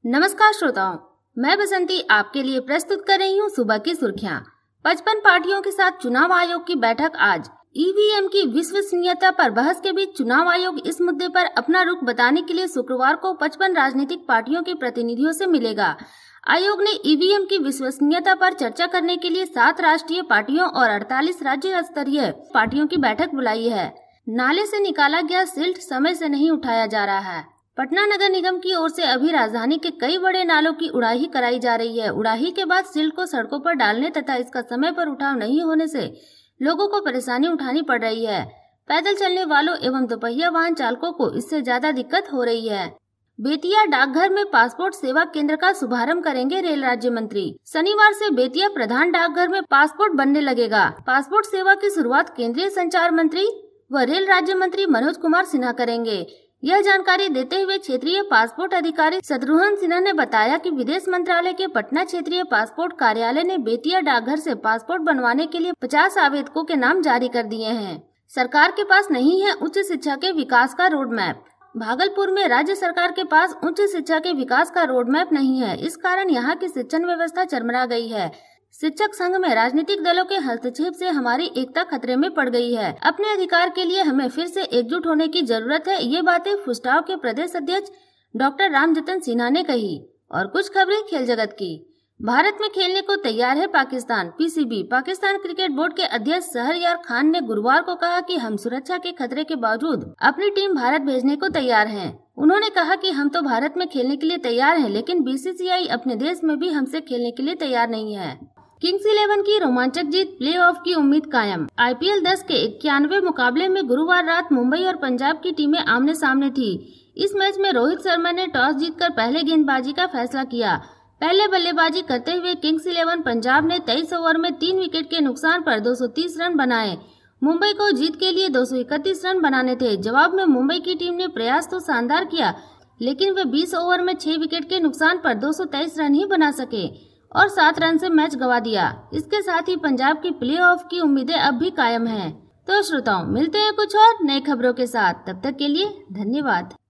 नमस्कार श्रोताओं, मैं बसंती आपके लिए प्रस्तुत कर रही हूँ सुबह की सुर्खियाँ। 55 पार्टियों के साथ चुनाव आयोग की बैठक आज। ईवीएम की विश्वसनीयता पर बहस के बीच चुनाव आयोग इस मुद्दे पर अपना रुख बताने के लिए शुक्रवार को 55 राजनीतिक पार्टियों के प्रतिनिधियों से मिलेगा। आयोग ने ईवीएम की विश्वसनीयता पर चर्चा करने के लिए 7 राष्ट्रीय पार्टियों और 48 राज्य स्तरीय पार्टियों की बैठक बुलाई है। नाले से निकाला गया सिल्ट समय से नहीं उठाया जा रहा है। पटना नगर निगम की ओर से अभी राजधानी के कई बड़े नालों की उड़ाही कराई जा रही है। उड़ाही के बाद सिल्ट को सड़कों पर डालने तथा इसका समय पर उठाव नहीं होने से लोगों को परेशानी उठानी पड़ रही है। पैदल चलने वालों एवं दोपहिया वाहन चालकों को इससे ज्यादा दिक्कत हो रही है। बेतिया डाकघर में पासपोर्ट सेवा केंद्र का शुभारंभ करेंगे रेल राज्य मंत्री। शनिवार से बेतिया प्रधान डाकघर में पासपोर्ट बनने लगेगा। पासपोर्ट सेवा की शुरुआत केंद्रीय संचार मंत्री व रेल राज्य मंत्री मनोज कुमार सिन्हा करेंगे। यह जानकारी देते हुए क्षेत्रीय पासपोर्ट अधिकारी शत्रुघ्न सिन्हा ने बताया कि विदेश मंत्रालय के पटना क्षेत्रीय पासपोर्ट कार्यालय ने बेतिया डाकघर से पासपोर्ट बनवाने के लिए 50 आवेदकों के नाम जारी कर दिए हैं। सरकार के पास नहीं है उच्च शिक्षा के विकास का रोड मैप। भागलपुर में राज्य सरकार के पास उच्च शिक्षा के विकास का रोड मैप नहीं है। इस कारण यहाँ की शिक्षण व्यवस्था चरमरा गई है। शिक्षक संघ में राजनीतिक दलों के हस्तक्षेप से हमारी एकता खतरे में पड़ गई है। अपने अधिकार के लिए हमें फिर से एकजुट होने की जरूरत है। ये बातें फुस्टाव के प्रदेश अध्यक्ष डॉक्टर रामजतन सिन्हा ने कही। और कुछ खबरें खेल जगत की। भारत में खेलने को तैयार है Pakistan. PCB Pakistan cricket board के अध्यक्ष शहरयार खान ने गुरुवार को कहा कि हम सुरक्षा के खतरे के बावजूद अपनी टीम भारत भेजने को तैयार हैं। उन्होंने कहा कि हम तो भारत में खेलने के लिए तैयार हैं, लेकिन बीसीसीआई अपने देश में भी हमसे खेलने के लिए तैयार नहीं है। किंग्स 11 की रोमांचक जीत, प्लेऑफ की उम्मीद कायम। आईपीएल 10 के 91वें मुकाबले में गुरुवार रात मुंबई और पंजाब की टीमें आमने सामने थी। इस मैच में रोहित शर्मा ने टॉस जीतकर पहले गेंदबाजी का फैसला किया। पहले बल्लेबाजी करते हुए किंग्स 11 पंजाब ने 23 ओवर में 3 विकेट के नुकसान पर 230 रन बनाए। मुंबई को जीत के लिए 231 रन बनाने थे। जवाब में मुंबई की टीम ने प्रयास तो शानदार किया, लेकिन वे 20 ओवर में 6 विकेट के नुकसान पर 223 रन ही बना सके और 7 रन से मैच गंवा दिया। इसके साथ ही पंजाब की प्लेऑफ की उम्मीदें अब भी कायम हैं। तो श्रोताओं, मिलते हैं कुछ और नई खबरों के साथ। तब तक के लिए धन्यवाद।